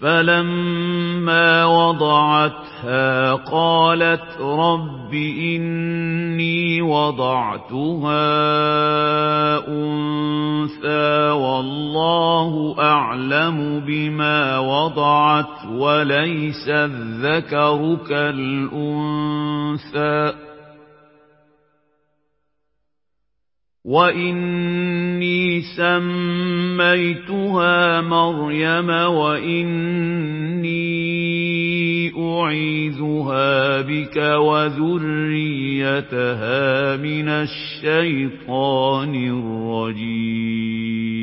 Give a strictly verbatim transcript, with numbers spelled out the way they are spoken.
فَلَمَّا وَضَعَتْهَا قَالَتْ رَبِّ إِنِّي وَضَعْتُهَا أُنثَىٰ وَاللَّهُ أَعْلَمُ بِمَا وَضَعَتْ وَلَيْسَ الذَّكَرُ كَالْأُنثَىٰ وَإِنِّي سَمَّيْتُهَا مَرْيَمَ وَإِنِّي أُعِيذُهَا بِكَ وَذُرِّيَّتَهَا مِنَ الشَّيْطَانِ الرَّجِيمِ